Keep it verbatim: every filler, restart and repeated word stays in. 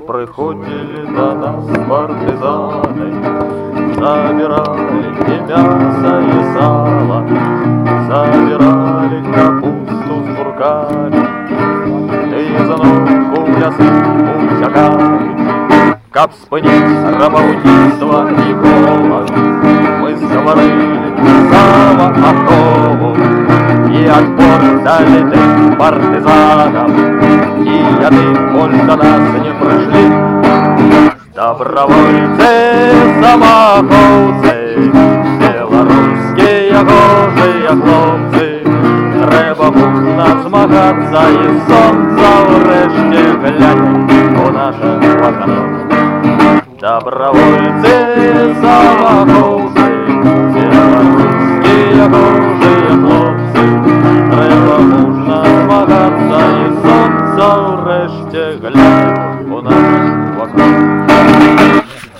приходили до нас партизаны, забирали и мясо, и сало, забирали капусту с бурками, и зануку мясы утякали. Каб спынить рабоубийство и голод, мы сговорили сало Ахову, и отпор дали тем партизанам, и яды больше до нас не пришли. Добровольцы, самоховцы, белорусские гожие хлопцы, треба мужно змагаться і сонця врешті глянь у наших вагонах. Добровольцы, самоховцы, белорусские гожие хлопцы, треба мужно змагаться і сонця врешті глянь у наших